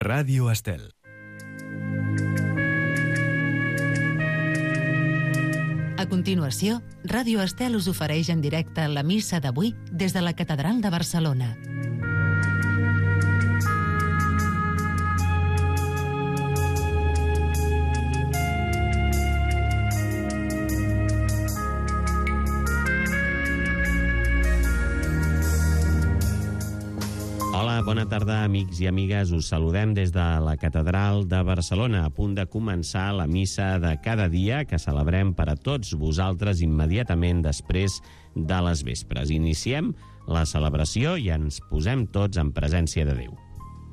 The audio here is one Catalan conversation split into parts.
Ràdio Estel. A continuació, Ràdio Estel us ofereix en directe la missa d'avui des de la Catedral de Barcelona. Hola, bona tarda, amics i amigues. Us saludem des de la Catedral de Barcelona, a punt de començar la missa de cada dia que celebrem per a tots vosaltres immediatament després de les vespres. Iniciem la celebració i ens posem tots en presència de Déu.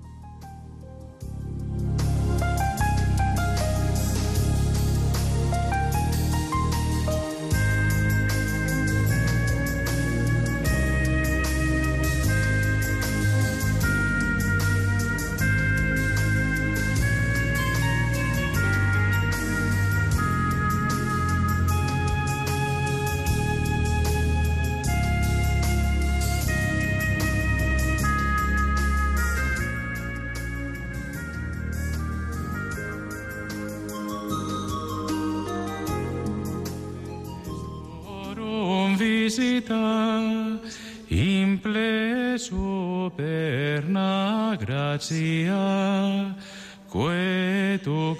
Imple superna gratia, que tu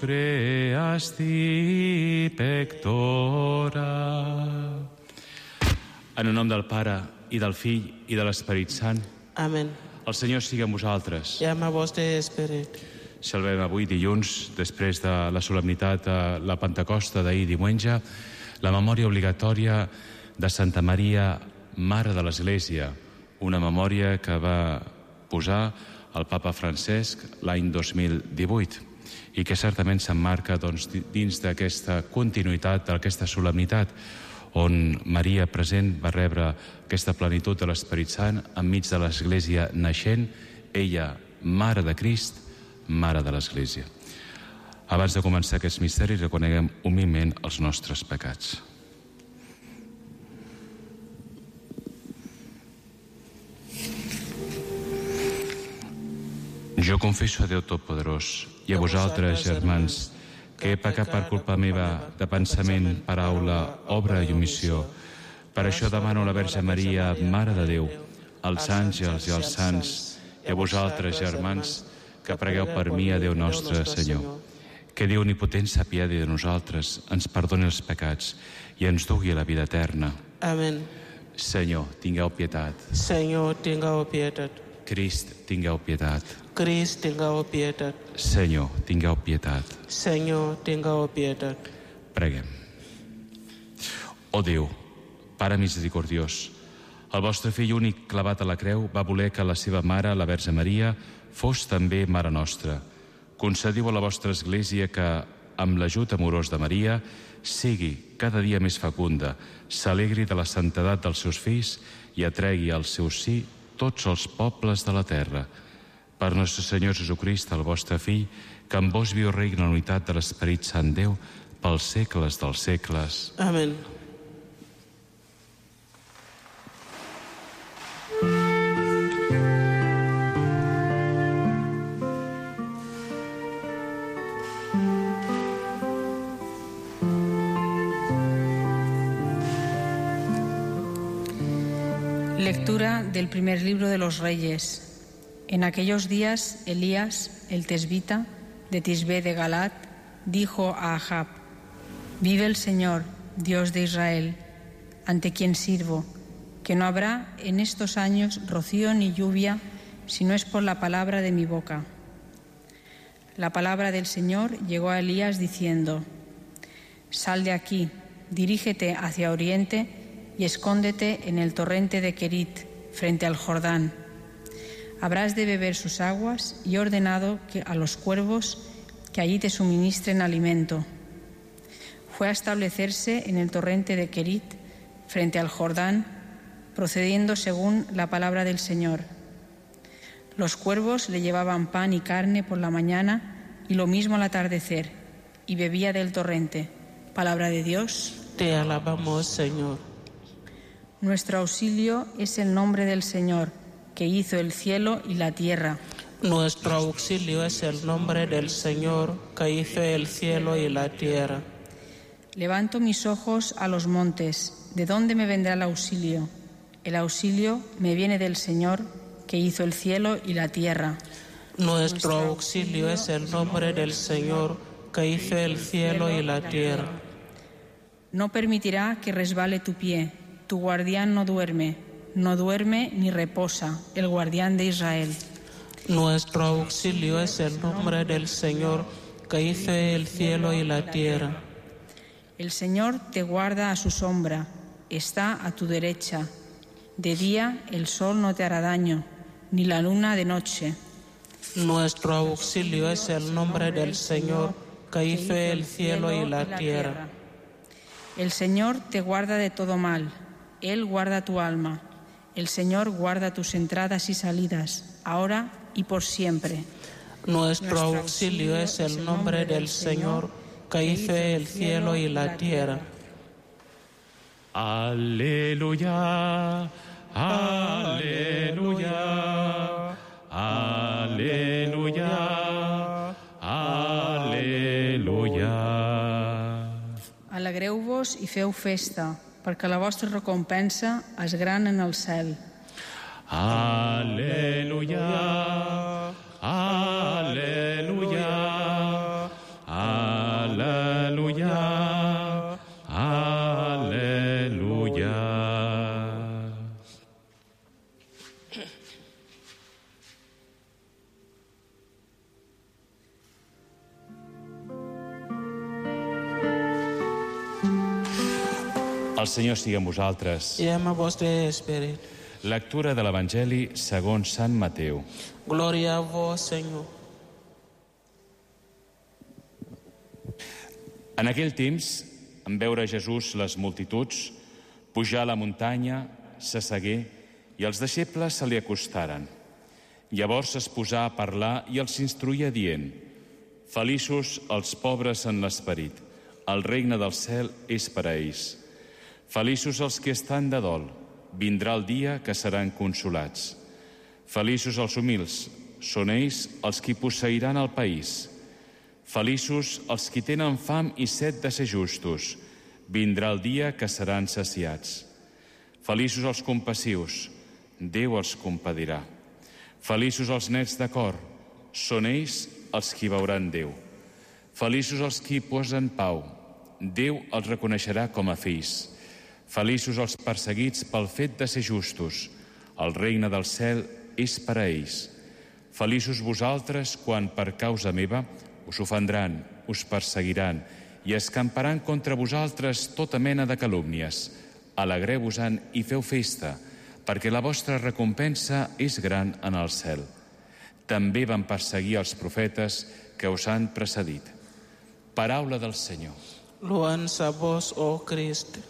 creasti pectora. En el nom del Pare, i del Fill, i de l'Esperit Sant. Amén. El Senyor sigui amb vosaltres. I amb el vostre esperit. Salvem avui, dilluns, després de la solemnitat de la Pentecosta d'ahir diumenge, la memòria obligatòria de Santa Maria, Mare de l'Església, una memòria que va posar el papa Francesc l'any 2018 i que certament s'emmarca dins d'aquesta continuïtat, d'aquesta solemnitat, on Maria present va rebre aquesta plenitud de l'Esperit Sant enmig de l'Església naixent, ella, Mare de Crist, Mare de l'Església. Abans de començar aquests misteris, reconeguem humilment els nostres pecats. Jo confesso a Déu Totpoderós i a vosaltres, germans, que he pecat per culpa meva de pensament, paraula, obra i omissió. Per això demano a la Verge Maria, Mare de Déu, als àngels i als sants, i a vosaltres, germans, que pregueu per mi a Déu nostre Senyor. Que Déu omnipotent s'apiadi de nosaltres, ens perdoni els pecats i ens dugui a la vida eterna. Amén. Senyor, tingueu pietat. Senyor, tingueu pietat. Crist, tingueu pietat. Crist, tingueu pietat. Senyor, tingueu pietat. Senyor, tingueu pietat. Preguem. Ó Déu, Pare misericordiós, el vostre fill únic clavat a la creu va voler que la seva mare, la Verge Maria, fos també mare nostra. Concediu a la vostra Església que, amb l'ajut amorós de Maria, sigui cada dia més fecunda, s'alegri de la santedat dels seus fills i atregui al seu si tots els pobles de la terra. Per nostre Senyor Jesucrist, el vostre Fill, que amb vos viu regna en la unitat de l'Esperit Sant Déu, pels segles dels segles. Amén. Lectura del primer libro de los Reyes. En aquellos días, Elías, el tesbita, de Tisbé de Galat, dijo a Ahab: Vive el Señor, Dios de Israel, ante quien sirvo, que no habrá en estos años rocío ni lluvia, si no es por la palabra de mi boca. La palabra del Señor llegó a Elías diciendo: Sal de aquí, dirígete hacia oriente y escóndete en el torrente de Kerit, frente al Jordán. Habrás de beber sus aguas y he ordenado a los cuervos que allí te suministren alimento. Fue a establecerse en el torrente de Kerit, frente al Jordán, procediendo según la palabra del Señor. Los cuervos le llevaban pan y carne por la mañana y lo mismo al atardecer, y bebía del torrente. Palabra de Dios. Te alabamos, Señor. Nuestro auxilio es el nombre del Señor, que hizo el cielo y la tierra. Nuestro auxilio es el nombre del Señor que hizo el cielo y la tierra. Levanto mis ojos a los montes. ¿De dónde me vendrá el auxilio? El auxilio me viene del Señor que hizo el cielo y la tierra. Nuestro auxilio es el nombre del Señor que hizo el cielo y la tierra. No permitirá que resbale tu pie. Tu guardián no duerme ni reposa, el guardián de Israel. Nuestro auxilio es el nombre del Señor que hizo el cielo y la tierra. El Señor te guarda a su sombra, está a tu derecha. De día el sol no te hará daño, ni la luna de noche. Nuestro auxilio es el nombre del Señor que hizo el cielo y la tierra. El Señor te guarda de todo mal, Él guarda tu alma. El Señor guarda tus entradas y salidas, ahora y por siempre. Nuestro auxilio es el nombre del Señor que hizo el cielo y la tierra. Aleluya, aleluya, aleluya, aleluya. Alegreu-vos i feu festa, perquè la vostra recompensa és gran en el cel. Aleluya, aleluya, aleluya, aleluya. El Senyor sigui amb vosaltres. I amb el vostre esperit. Lectura de l'Evangeli segons Sant Mateu. Glòria a vos, Senyor. En aquell temps, en veure Jesús les multituds, pujar a la muntanya, s'assegué i els deixebles se li acostaren. Llavors es posà a parlar i els instruïa dient: Feliços els pobres en l'esperit, el regne del cel és per a ells. Feliços els que estan de dol, vindrà el dia que seran consolats. Feliços els humils, són ells els qui posseiran el país. Feliços els qui tenen fam i set de ser justos, vindrà el dia que seran saciats. Feliços els compassius, Déu els compadirà. Feliços els nets de cor, són ells els qui veuran Déu. Feliços els qui posen pau, Déu els reconeixerà com a fills. Feliços els perseguits pel fet de ser justos, el regne del cel és per a ells. Feliços vosaltres quan per causa meva us ofendran, us perseguiran i escamparan contra vosaltres tota mena de calúmnies. Alegreu-vos-en i feu festa, perquè la vostra recompensa és gran en el cel. També van perseguir els profetes que us han precedit. Paraula del Senyor. Loança a vos, oh Crist.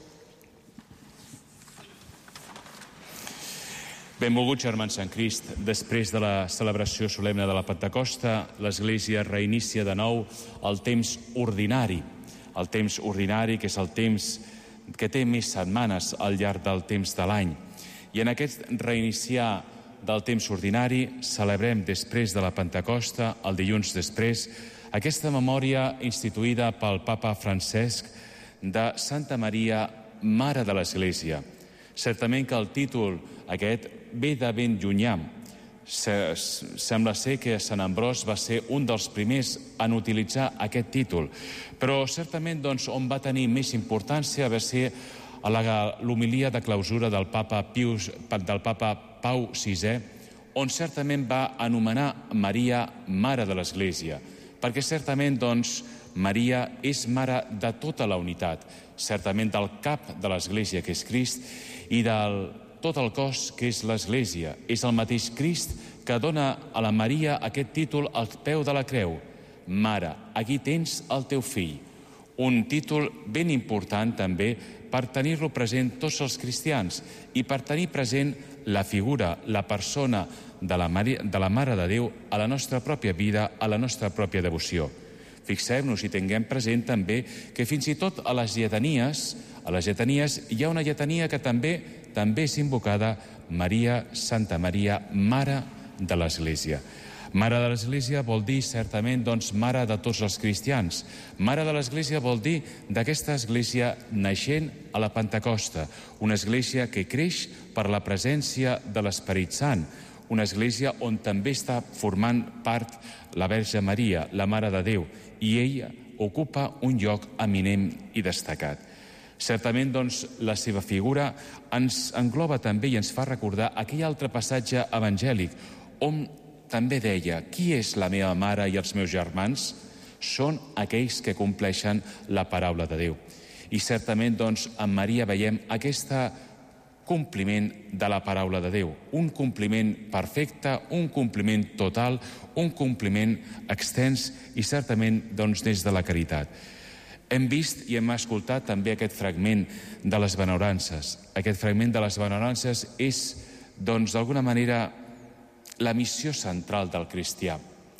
Benvolguts germans en Crist, després de la celebració solemne de la Pentecosta, l'Església reinicia de nou el temps ordinari. El temps ordinari, que és el temps que té més setmanes al llarg del temps de l'any. I en aquest reiniciar del temps ordinari celebrem després de la Pentecosta, el dilluns després, aquesta memòria instituïda pel papa Francesc de Santa Maria, Mare de l'Església. Certament que el títol aquest ve de ben llunyà. Sembla ser que Sant Ambròs va ser un dels primers en utilitzar aquest títol, però certament on va tenir més importància va ser a l'homilia de clausura del papa Pau VI, on certament va anomenar Maria Mare de l'Església, perquè certament Maria és mare de tota la unitat, certament del cap de l'Església, que és Crist, i del tot el cos, que és l'Església. És el mateix Crist que dona a la Maria aquest títol al peu de la creu. Mare, aquí tens el teu fill. Un títol ben important també per tenir-lo present tots els cristians i per tenir present la figura, la persona de la Mare de Déu a la nostra pròpia vida, a la nostra pròpia devoció. Fixem-nos i tinguem present també que fins i tot a les lletanies hi ha una lletania que també és invocada Maria, Santa Maria, Mare de l'Església. Mare de l'Església vol dir, certament, mare de tots els cristians. Mare de l'Església vol dir d'aquesta Església naixent a la Pentecosta, una Església que creix per la presència de l'Esperit Sant, una Església on també està formant part la Verge Maria, la Mare de Déu, i ella ocupa un lloc eminent i destacat. Certament, la seva figura ens engloba també i ens fa recordar aquell altre passatge evangèlic on també deia: qui és la meva mare i els meus germans? Són aquells que compleixen la paraula de Déu. I certament, en Maria veiem aquest compliment de la paraula de Déu, un compliment perfecte, un compliment total, un compliment extens i certament des de la caritat. Hem vist i hem escoltat també aquest fragment de les benaurances. Aquest fragment de les benaurances és, d'alguna manera, la missió central del cristià.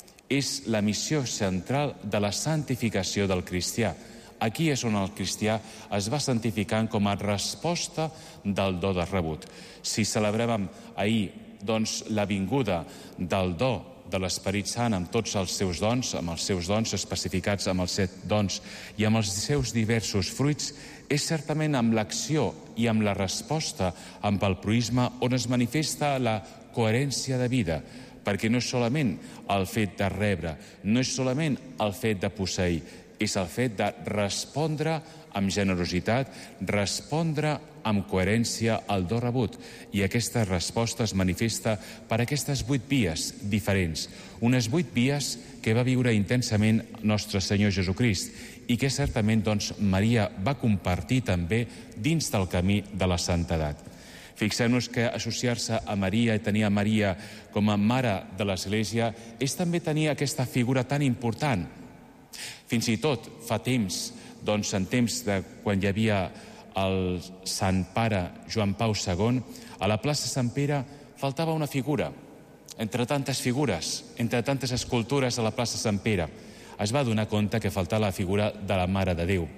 És la missió central de la santificació del cristià. Aquí és on el cristià es va santificant com a resposta del do de rebut. Si celebràvem ahir la vinguda del do de l'Esperit Sant amb tots els seus dons especificats amb els 7 dons i amb els seus diversos fruits, és certament amb l'acció i amb la resposta, amb el proïsme, on es manifesta la coherència de vida, perquè no és solament el fet de rebre, no és solament el fet de posseir, és el fet de respondre amb generositat, respondre amb coherència al do rebut. I aquesta resposta es manifesta per aquestes 8 vies diferents. Unes 8 vies que va viure intensament nostre Senyor Jesucrist i que certament Maria va compartir també dins del camí de la santedat. Fixem-nos que associar-se a Maria i tenir a Maria com a mare de l'Església és també tenir aquesta figura tan important. Fins i tot fa temps, en temps de quan hi havia el Sant Pare Joan Pau II, a la plaça Sant Pere faltava una figura. Entre tantes figures, entre tantes escultures a la plaça Sant Pere, es va donar compte que faltava la figura de la Mare de Déu.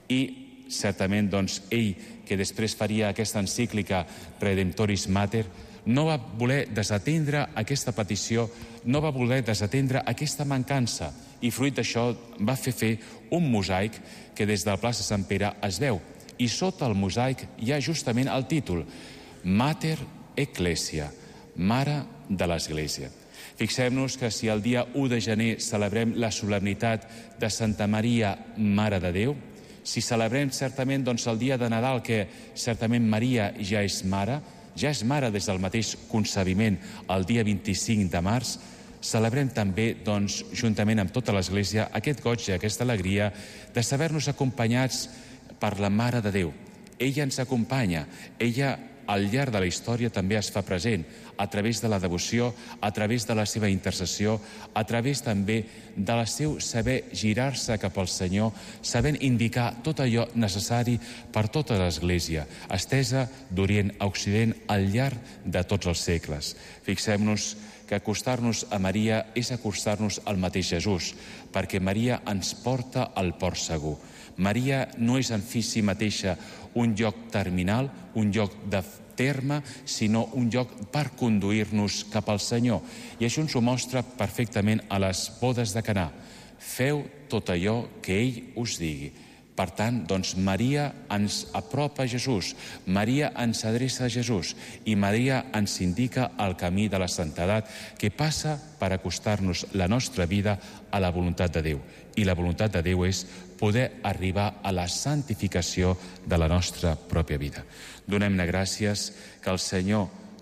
I certament, ell, que després faria aquesta encíclica Redemptoris Mater, no va voler desatendre aquesta petició, no va voler desatendre aquesta mancança, i fruit d'això va fer un mosaic que des de la plaça Sant Pere es veu. I sota el mosaic hi ha justament el títol Mater Ecclesia, Mare de l'Església. Fixem-nos que si el dia 1 de gener celebrem la solemnitat de Santa Maria, Mare de Déu, si celebrem certament el dia de Nadal, que certament Maria ja és mare des del mateix concebiment el dia 25 de març, celebrem també, juntament amb tota l'Església, aquest goig i aquesta alegria de saber-nos acompanyats per la Mare de Déu. Ella ens acompanya, ella al llarg de la història també es fa present, a través de la devoció, a través de la seva intercessió, a través també del seu saber girar-se cap al Senyor, sabent indicar tot allò necessari per tota l'Església, estesa d'Orient a Occident al llarg de tots els segles. Fixem-nos que acostar-nos a Maria és acostar-nos al mateix Jesús, perquè Maria ens porta al port segur. Maria no és en si mateixa un lloc terminal, un lloc de terme, sinó un lloc per conduir-nos cap al Senyor. I això ens ho mostra perfectament a les bodes de Canà. Feu tot allò que ell us digui. Per tant, Maria ens apropa a Jesús, Maria ens adreça a Jesús i Maria ens indica el camí de la santedat que passa per acostar-nos la nostra vida a la voluntat de Déu. I la voluntat de Déu és poder arribar a la santificació de la nostra pròpia vida. Donem-ne gràcies que el Senyor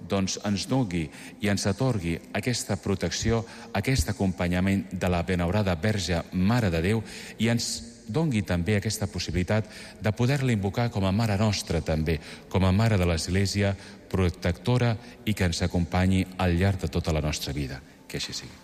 ens doni i ens atorgui aquesta protecció, aquest acompanyament de la benaurada Verge Mare de Déu i ens doni també aquesta possibilitat de poder-la invocar com a Mare nostra també, com a Mare de l'Església, protectora i que ens acompanyi al llarg de tota la nostra vida. Que així sigui.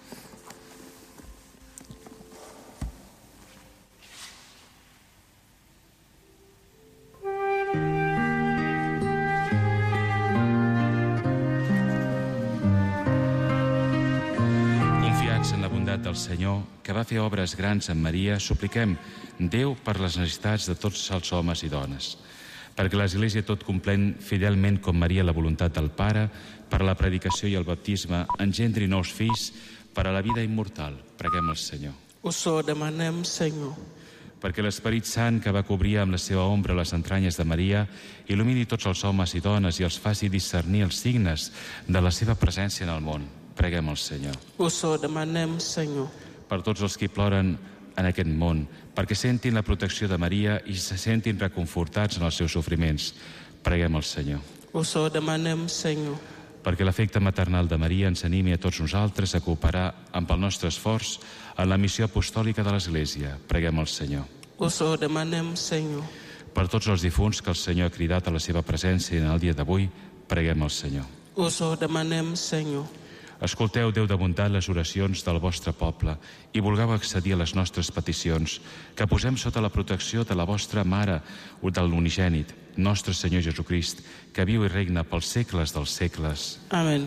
Del Senyor, que va fer obres grans en Maria, supliquem Déu per les necessitats de tots els homes i dones, perquè l'Església tot complent fidelment com Maria la voluntat del Pare, per la predicació i el baptisme, engendri nous fills, per a la vida immortal, preguem al Senyor. Us ho demanem, Senyor. Perquè l'Esperit Sant que va cobrir amb la seva ombra les entranyes de Maria il·lumini tots els homes i dones i els faci discernir els signes de la seva presència en el món. Preguem al Senyor. Us ho demanem, Senyor. Per tots els que ploren en aquest món, perquè sentin la protecció de Maria i se sentin reconfortats en els seus sofriments. Preguem al Senyor. Us ho demanem, Senyor. Perquè l'afecte maternal de Maria ens animi a tots nosaltres a cooperar amb el nostre esforç en la missió apostòlica de l'Església. Preguem al Senyor. Us ho demanem, Senyor. Per tots els difunts que el Senyor ha cridat a la seva presència en el dia d'avui, preguem al Senyor. Us ho demanem, Senyor. Escolteu, Déu de bondat, les oracions del vostre poble i vulgueu accedir a les nostres peticions, que posem sota la protecció de la vostra Mare, de l'unigènit, nostre Senyor Jesucrist, que viu i regna pels segles dels segles. Amén.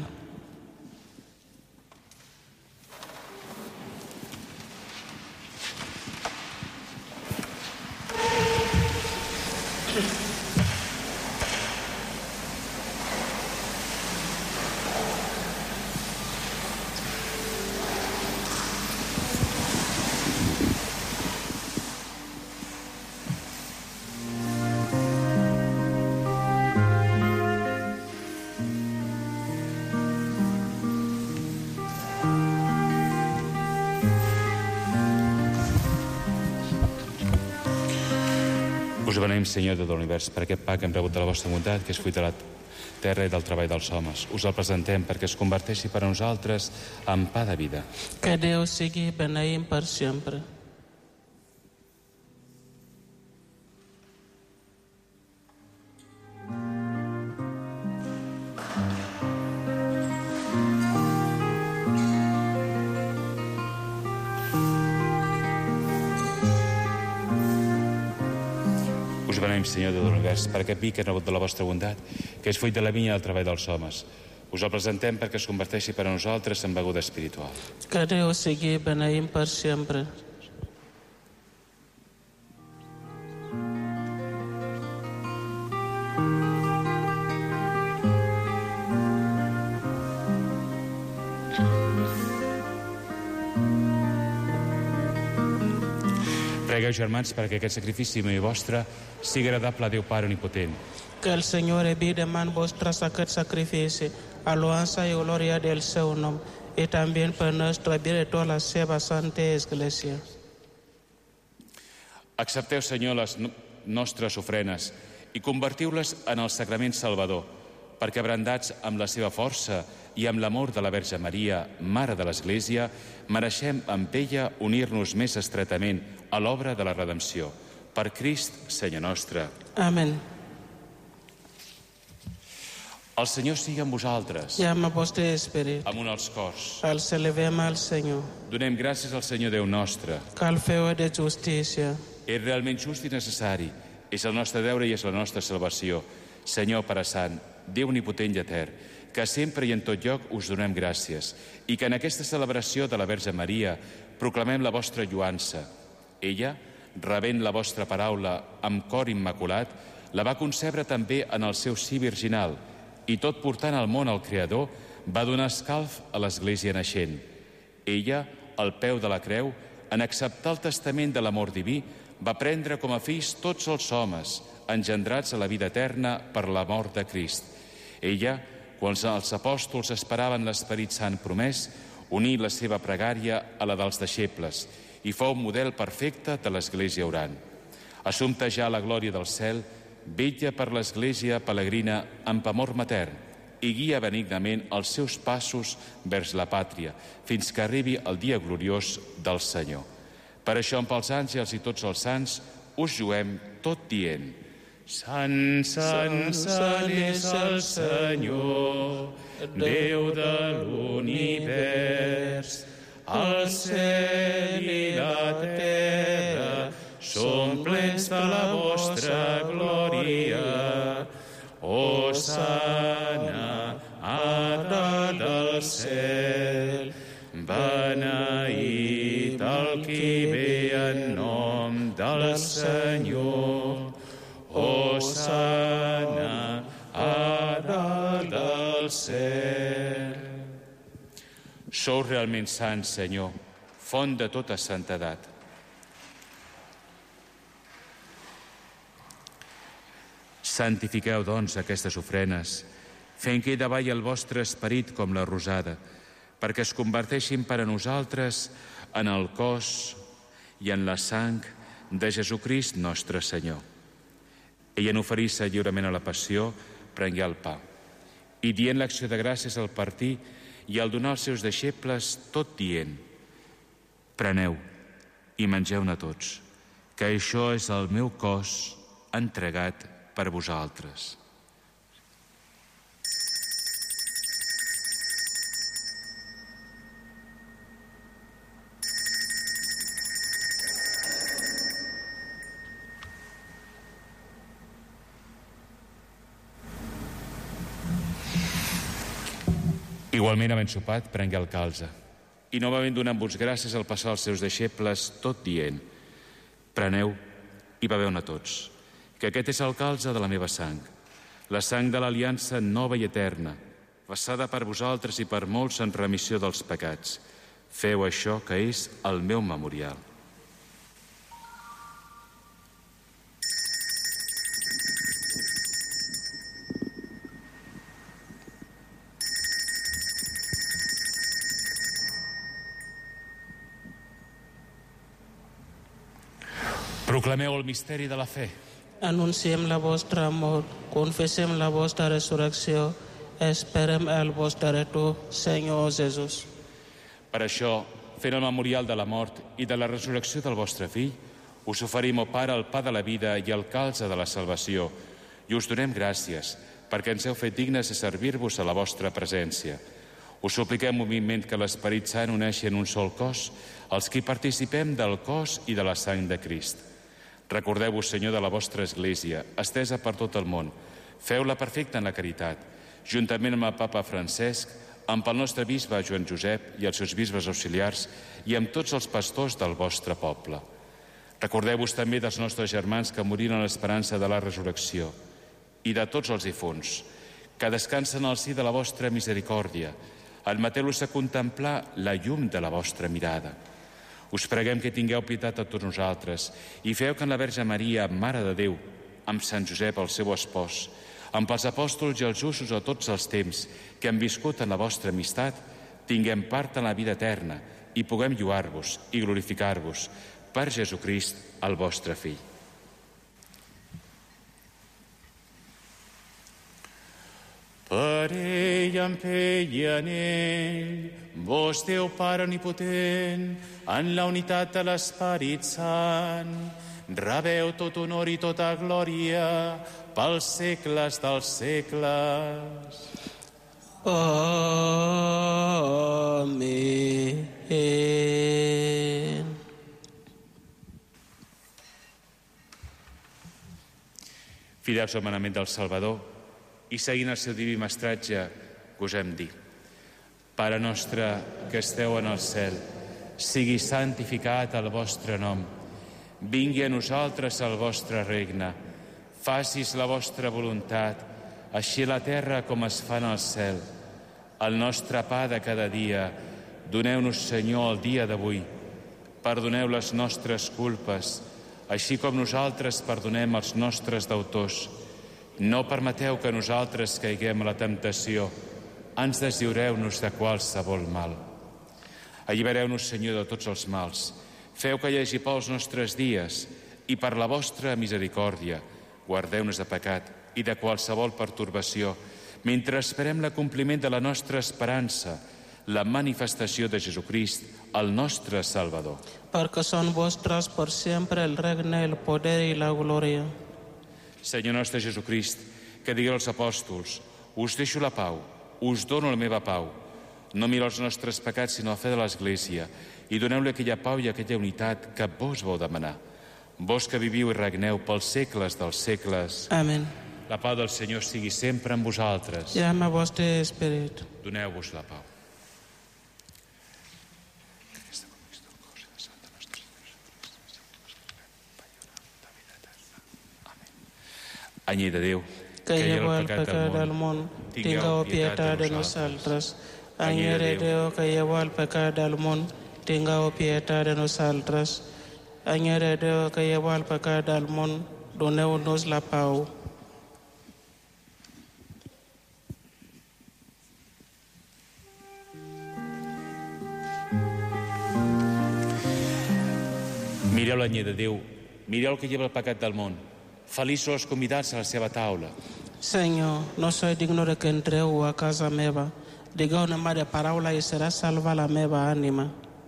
Us beneïm, Senyor de l'univers, per aquest pa que hem rebut de la vostra bondat, que és fruit de la terra i del treball dels homes. Us el presentem perquè es converteixi per a nosaltres en pa de vida. Que Déu sigui beneït per sempre. Us beneïm, Senyor de l'univers, per aquest vi que hem rebut de la vostra bondat, que és fruit de la vinya i del treball dels homes. Us el presentem perquè es converteixi per a nosaltres en beguda espiritual. Que Déu sigui beneït per sempre. Pregueu, germans, perquè aquest sacrifici meu i vostre sigui agradable a Déu Pare Omnipotent. Que el Senyor evite en vosotras aquest sacrifici, alabanza y gloria del seu nom, y también per nuestra vida y toda la seva santa Església. Accepteu, Senyor, les nostres ofrenes i convertiu-les en el sacrament salvador, perquè abrandats amb la seva força i amb l'amor de la Verge Maria, Mare de l'Església, mereixem amb ella unir-nos més estretament a l'obra de la redempció. Per Crist, Senyor nostre. Amén. El Senyor sigui amb vosaltres. I amb el vostre esperit. Amunt als cors. Els elevem al Senyor. Donem gràcies al Senyor Déu nostre. Que el feu de justícia. És realment just i necessari. És el nostre deure i és la nostra salvació. Senyor Pare Sant, Déu omnipotent i etern, que sempre i en tot lloc us donem gràcies i que en aquesta celebració de la Verge Maria proclamem la vostra lluança. Ella, rebent la vostra paraula amb cor immaculat, la va concebre també en el seu si virginal i tot portant al món el Creador va donar escalf a l'Església naixent. Ella, al peu de la creu, en acceptar el testament de l'amor diví, va prendre com a fills tots els homes engendrats a la vida eterna per la mort de Crist. Ella, quan els apòstols esperaven l'Esperit Sant promès, uní la seva pregària a la dels deixebles i fou model perfecte de l'Església orant. Assumpta ja a la glòria del cel, vetlla per l'Església pelegrina amb amor matern i guia benignament els seus passos vers la pàtria, fins que arribi el dia gloriós del Senyor. Per això, amb els àngels i tots els sants, us juem tot dient: Sant, sant, sant és el Senyor, Déu de l'univers. El cel i la terra són plens de la vostra glòria. Hosana a dalt del cel, beneït el qui ve en nom del Senyor. Hosana a dalt del cel. Sou realment sant, Senyor, font de tota santedat. Santifiqueu, doncs, aquestes ofrenes, fent que hi davalli el vostre esperit com la rosada, perquè es converteixin per a nosaltres en el cos i en la sang de Jesucrist nostre Senyor. Ell, en oferir-se lliurement a la passió, prengué el pa, i dient l'acció de gràcies al partir i al donar als seus deixebles, tot dient: preneu i mengeu-ne tots, que això és el meu cos entregat per vosaltres. Igualment, havent sopat, prengué el calze, i novament donant-vos gràcies al passar als seus deixebles, tot dient: preneu i beveu-ne tots, que aquest és el calze de la meva sang, la sang de l'aliança nova i eterna, vessada per vosaltres i per molts en remissió dels pecats. Feu això, que és el meu memorial. Proclameu el misteri de la fe. Anunciem la vostra mort, confessem la vostra resurrecció, esperem el vostre retorn, Senyor Jesús. Per això, fent el memorial de la mort i de la resurrecció del vostre fill, us oferim, o Pare, el pa de la vida i el calze de la salvació, i us donem gràcies perquè ens heu fet dignes de servir-vos a la vostra presència. Us supliquem humilment que l'Esperit Sant uneixi en un sol cos els qui participem del cos i de la sang de Crist. Recordeu-vos, Senyor, de la vostra Església, estesa per tot el món. Feu-la perfecta en la caritat, juntament amb el Papa Francesc, amb el nostre bisbe Joan Josep i els seus bisbes auxiliars i amb tots els pastors del vostre poble. Recordeu-vos també dels nostres germans que moriren a l'esperança de la resurrecció i de tots els difunts, que descansen al si de la vostra misericòrdia. Admeteu-los a contemplar la llum de la vostra mirada. Us preguem que tingueu pietat a tots nosaltres i feu que en la Verge Maria, Mare de Déu, amb Sant Josep, el seu espòs, amb els apòstols i els justos a tots els temps que han viscut en la vostra amistat, tinguem part en la vida eterna i puguem lluar-vos i glorificar-vos per Jesucrist, el vostre Fill. Per ell, amb ell i en ell, vos, Déu Pare omnipotent, en la unitat de l'Esperit Sant, rebeu tot honor i tota glòria pels segles dels segles. Amén. Fidels al manament del Salvador i seguint el seu diví mestratge, gosem dir: Pare nostre que esteu en el cel, sigui santificat el vostre nom. Vingui a nosaltres el vostre regne. Facis la vostra voluntat, així a la terra com es fa en el cel. El nostre pa de cada dia, doneu-nos, Senyor, el dia d'avui. Perdoneu les nostres culpes, així com nosaltres perdonem els nostres deutors. No permeteu que nosaltres caiguem a la temptació. Ens deslliureu-nos de qualsevol mal. Allibereu-nos, Senyor, de tots els mals. Feu que hi hagi pels nostres dies i per la vostra misericòrdia guardeu-nos de pecat i de qualsevol pertorbació, mentre esperem l'acompliment de la nostra esperança, la manifestació de Jesucrist, el nostre Salvador. Perquè són vostres per sempre el regne, el poder i la glòria. Senyor nostre Jesucrist, que digueu als apòstols: us deixo la pau, us dono la meva pau. No mireu els nostres pecats, sinó la fe de l'Església, i doneu-li aquella pau i aquella unitat que vos vau demanar. Vos que viviu i regneu pels segles dels segles. Amén. La pau del Senyor sigui sempre amb vosaltres. I amb el vostre esperit. Doneu-vos la pau. Anyell de Déu, que lleveu el pecat del món, tingueu pietat de nosaltres. Agnare Deo que llevó al pecado del mundo, tenga piedad de nosotros. Agnare Deo que llevó al pecado del mundo, doneu-nos la pau. Mireu l'anyer de Déu, mireu el que lleva el pecat del món. Feliços els convidats a la seva taula. Senhor, não sou digno de que entreu a casa meva. Diga uma má parábola e será salva a meva ânima.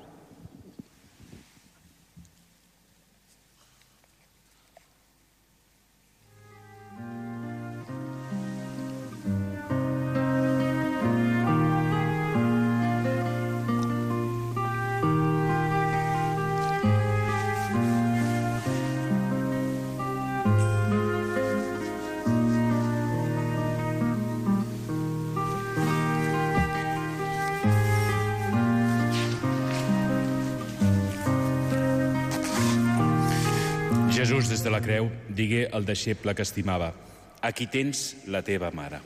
Jesús, des de la creu, digué al deixeble que estimava: aquí tens la teva mare.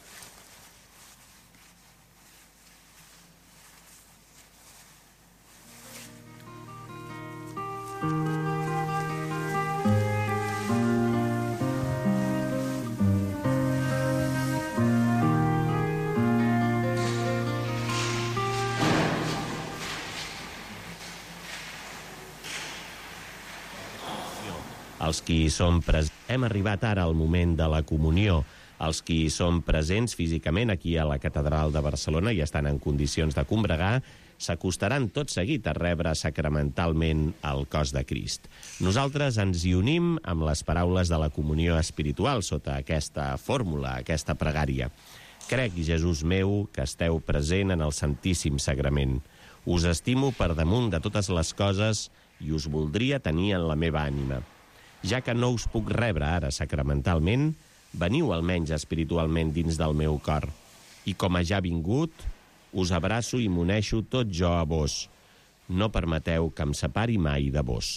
Els qui som presents... Hem arribat ara al moment de la comunió. Els qui som presents físicament aquí a la Catedral de Barcelona i estan en condicions de combregar s'acostaran tot seguit a rebre sacramentalment el cos de Crist. Nosaltres ens hi unim amb les paraules de la comunió espiritual sota aquesta fórmula, aquesta pregària. Crec, Jesús meu, que esteu present en el Santíssim Sagrament. Us estimo per damunt de totes les coses i us voldria tenir en la meva ànima. Ja que no us puc rebre ara sacramentalment, veniu almenys espiritualment dins del meu cor. I com a ja vingut, us abraço i m'uneixo tot jo a vos. No permeteu que em separi mai de vos.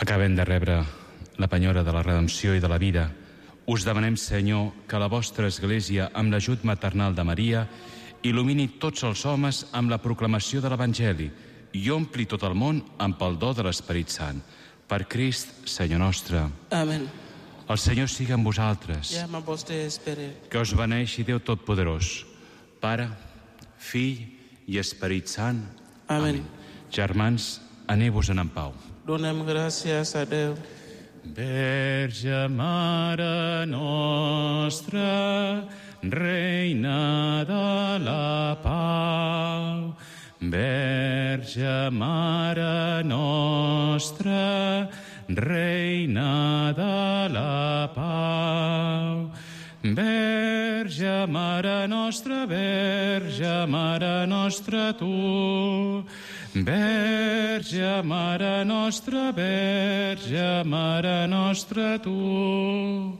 Acabem de rebre la penyora de la redempció i de la vida. Us demanem, Senyor, que la vostra Església, amb l'ajut maternal de Maria, il·lumini tots els homes amb la proclamació de l'Evangeli i ompli tot el món amb el do de l'Esperit Sant. Per Crist, Senyor nostre. Amén. El Senyor sigui amb vosaltres. I amb el vostre esperit. Que us beneixi Déu Totpoderós, Pare, Fill i Esperit Sant. Amén. Germans, aneu-vos-en en pau. Donem gràcies a Déu. Verge Mare nostra, Reina de la Pau. Verge Mare nostra, Reina de la Pau. Verge Mare nostra, Verge Mare nostra tu. Verge Mare nostra, Verge Mare nostra tu.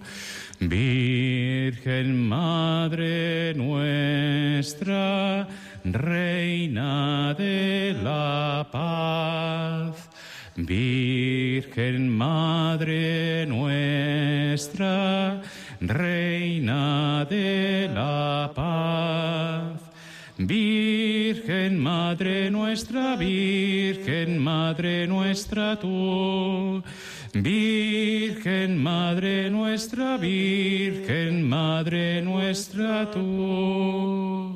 Virgen Madre nuestra, Reina de la Paz. Virgen Madre nuestra, Reina de la Paz. Virgen Madre nuestra, Virgen Madre nuestra tú. Virgen Madre nuestra, Virgen Madre nuestra tú.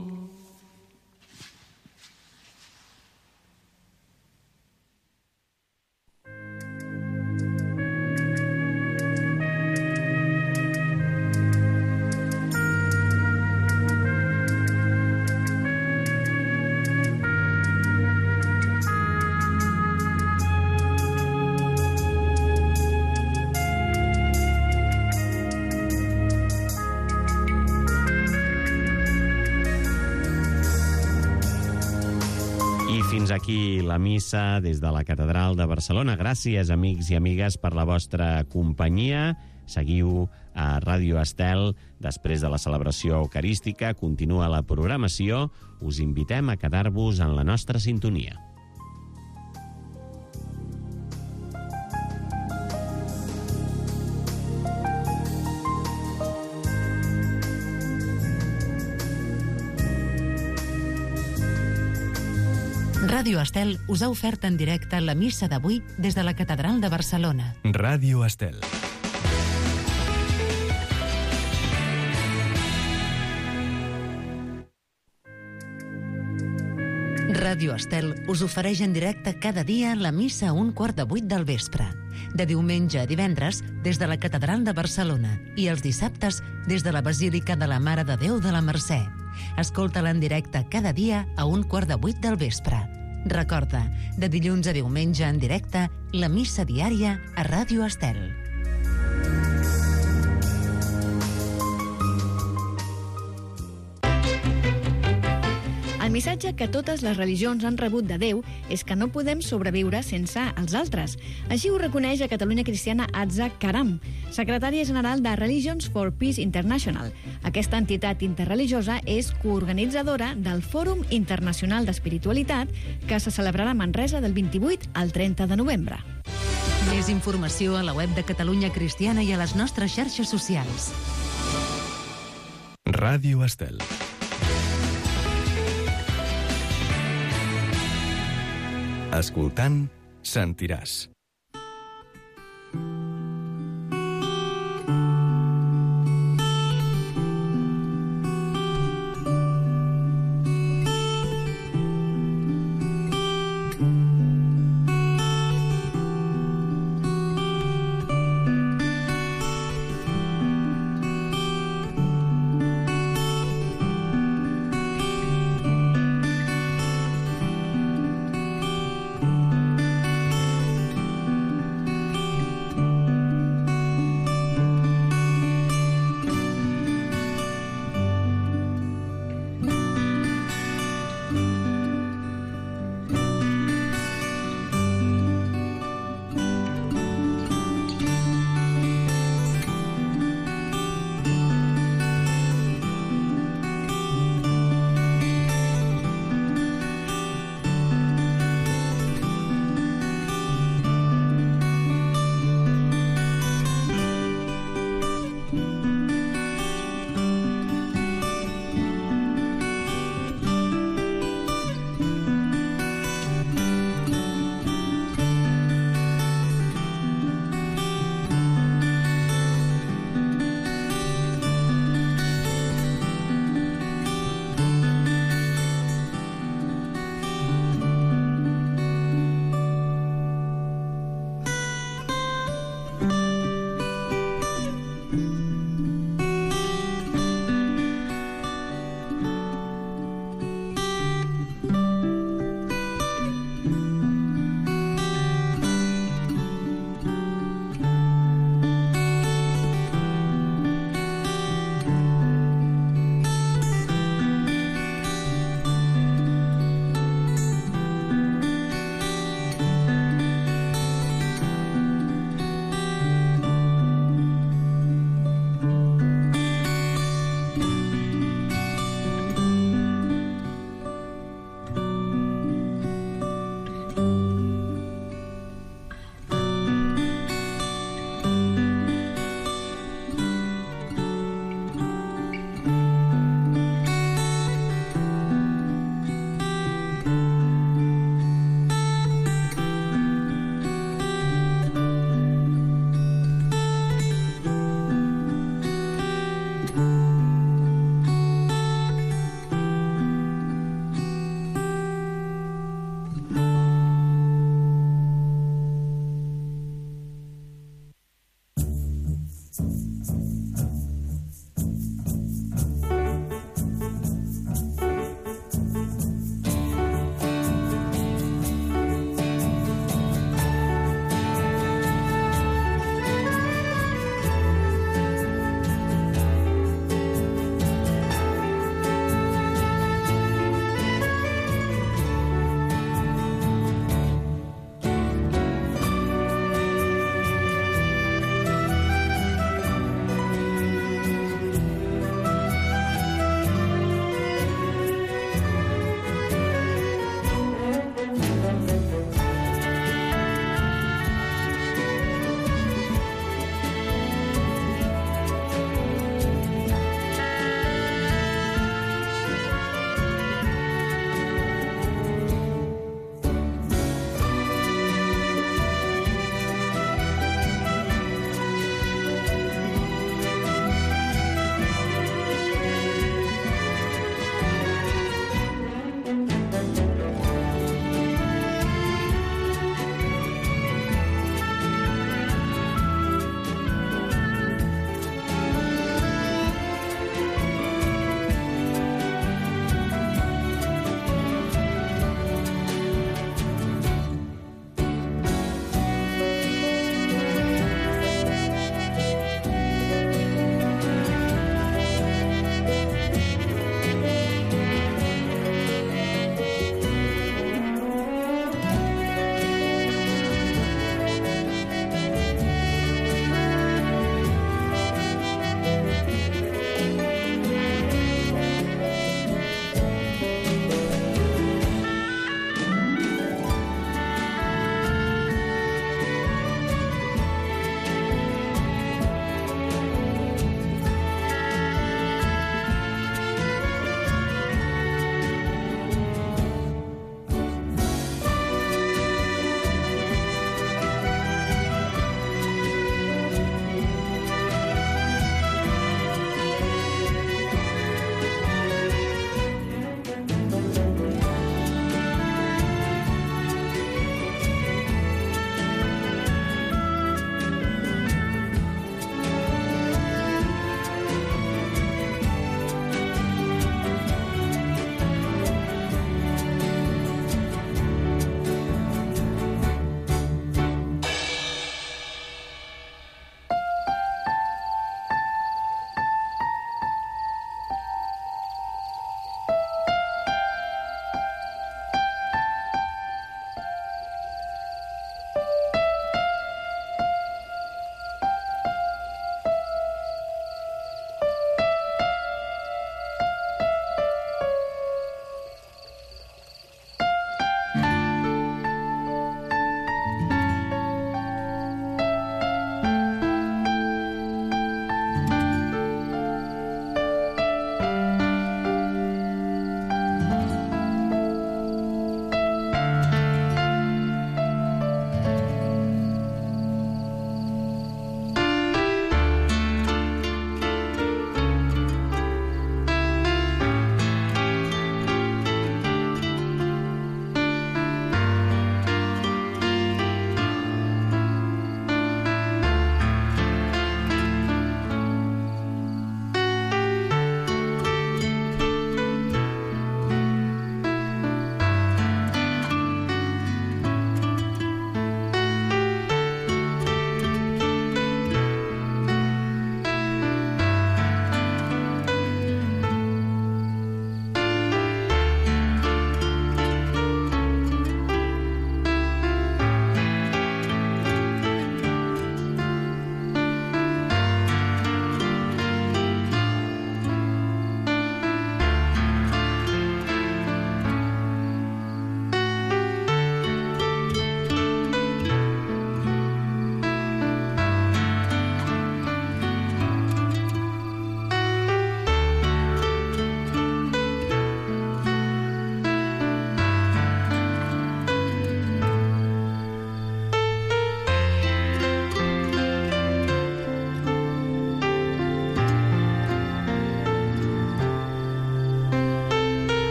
Fins aquí la missa des de la Catedral de Barcelona. Gràcies, amics i amigues, per la vostra companyia. Seguiu a Ràdio Estel. Després de la celebració eucarística, continua la programació. Us invitem a quedar-vos en la nostra sintonia. Ràdio Estel us ha ofert en directe la missa d'avui des de la Catedral de Barcelona. Ràdio Estel. Ràdio Estel us ofereix en directe cada dia la missa a 7:15 del vespre. De diumenge a divendres des de la Catedral de Barcelona i els dissabtes des de la Basílica de la Mare de Déu de la Mercè. Escolta-la en directe cada dia a 7:15 del vespre. Recorda, de dilluns a diumenge en directe, la missa diària a Ràdio Estel. El missatge que totes les religions han rebut de Déu és que no podem sobreviure sense els altres. Així ho reconeix a Catalunya Cristiana Atza Karam, secretària general de Religions for Peace International. Aquesta entitat interreligiosa és coorganitzadora del Fòrum Internacional d'Espiritualitat que se celebrarà a Manresa del 28 al 30 de novembre. Més informació a la web de Catalunya Cristiana i a les nostres xarxes socials. Ràdio Estel. Escoltant, sentiràs.